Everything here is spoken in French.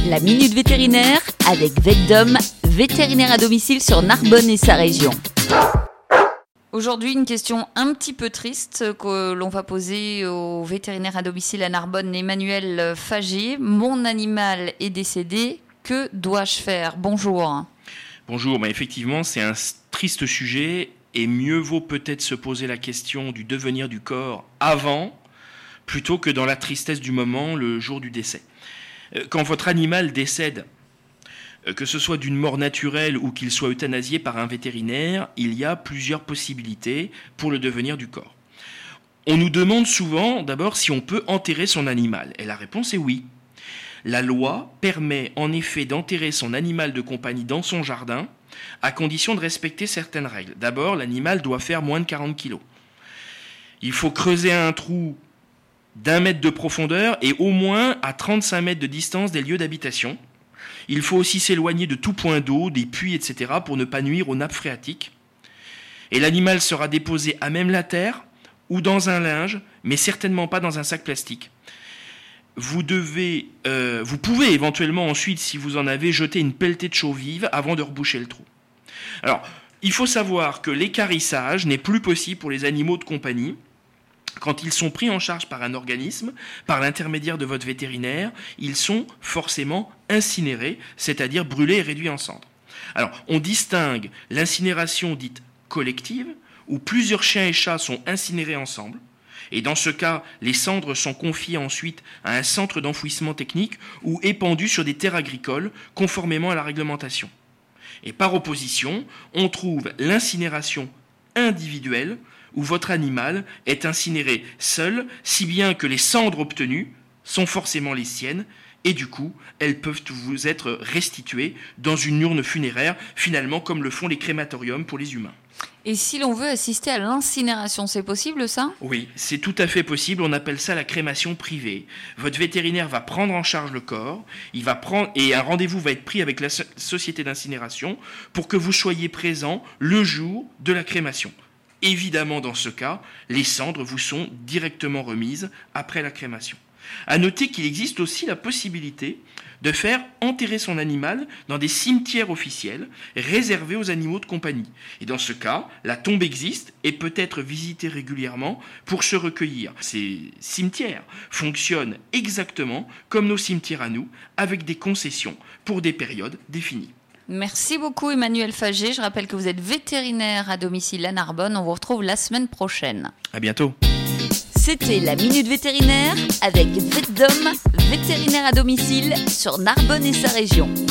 La Minute Vétérinaire avec Vetdom, vétérinaire à domicile sur Narbonne et sa région. Aujourd'hui, une question un petit peu triste que l'on va poser au vétérinaire à domicile à Narbonne, Emmanuel Faget. Mon animal est décédé, que dois-je faire ? Bonjour. Bonjour, effectivement, c'est un triste sujet et mieux vaut peut-être se poser la question du devenir du corps avant, plutôt que dans la tristesse du moment, le jour du décès. Quand votre animal décède, que ce soit d'une mort naturelle ou qu'il soit euthanasié par un vétérinaire, il y a plusieurs possibilités pour le devenir du corps. On nous demande souvent d'abord si on peut enterrer son animal, et la réponse est oui. La loi permet en effet d'enterrer son animal de compagnie dans son jardin, à condition de respecter certaines règles. D'abord, l'animal doit faire moins de 40 kg. Il faut creuser un trou d'1 mètre de profondeur et au moins à 35 mètres de distance des lieux d'habitation. Il faut aussi s'éloigner de tout point d'eau, des puits, etc. pour ne pas nuire aux nappes phréatiques. Et l'animal sera déposé à même la terre ou dans un linge, mais certainement pas dans un sac plastique. Vous pouvez éventuellement ensuite, si vous en avez, jeter une pelletée de chaux vive avant de reboucher le trou. Alors, il faut savoir que l'équarrissage n'est plus possible pour les animaux de compagnie. Quand ils sont pris en charge par un organisme, par l'intermédiaire de votre vétérinaire, ils sont forcément incinérés, c'est-à-dire brûlés et réduits en cendres. Alors, on distingue l'incinération dite collective, où plusieurs chiens et chats sont incinérés ensemble, et dans ce cas, les cendres sont confiées ensuite à un centre d'enfouissement technique ou épandues sur des terres agricoles, conformément à la réglementation. Et par opposition, on trouve l'incinération individuelle, où votre animal est incinéré seul, si bien que les cendres obtenues sont forcément les siennes, et du coup, elles peuvent vous être restituées dans une urne funéraire, finalement comme le font les crématoriums pour les humains. Et si l'on veut assister à l'incinération, c'est possible ça ? Oui, c'est tout à fait possible, on appelle ça la crémation privée. Votre vétérinaire va prendre en charge le corps, et un rendez-vous va être pris avec la société d'incinération pour que vous soyez présent le jour de la crémation. Évidemment, dans ce cas, les cendres vous sont directement remises après la crémation. À noter qu'il existe aussi la possibilité de faire enterrer son animal dans des cimetières officiels réservés aux animaux de compagnie. Et dans ce cas, la tombe existe et peut être visitée régulièrement pour se recueillir. Ces cimetières fonctionnent exactement comme nos cimetières à nous, avec des concessions pour des périodes définies. Merci beaucoup Emmanuel Faget. Je rappelle que vous êtes vétérinaire à domicile à Narbonne. On vous retrouve la semaine prochaine. À bientôt. C'était la Minute Vétérinaire avec Vetdom, vétérinaire à domicile sur Narbonne et sa région.